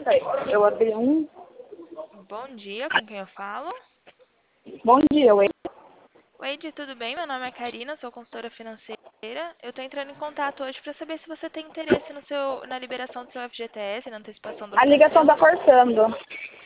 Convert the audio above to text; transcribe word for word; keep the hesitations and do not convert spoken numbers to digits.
Eu abri um. Bom dia, com quem eu falo? Bom dia, oi. Oi, Edi, tudo bem? Meu nome é Karina, sou consultora financeira. Eu estou entrando em contato hoje para saber se você tem interesse no seu, na liberação do seu F G T S, na antecipação do A ligação tá financiamento. cortando.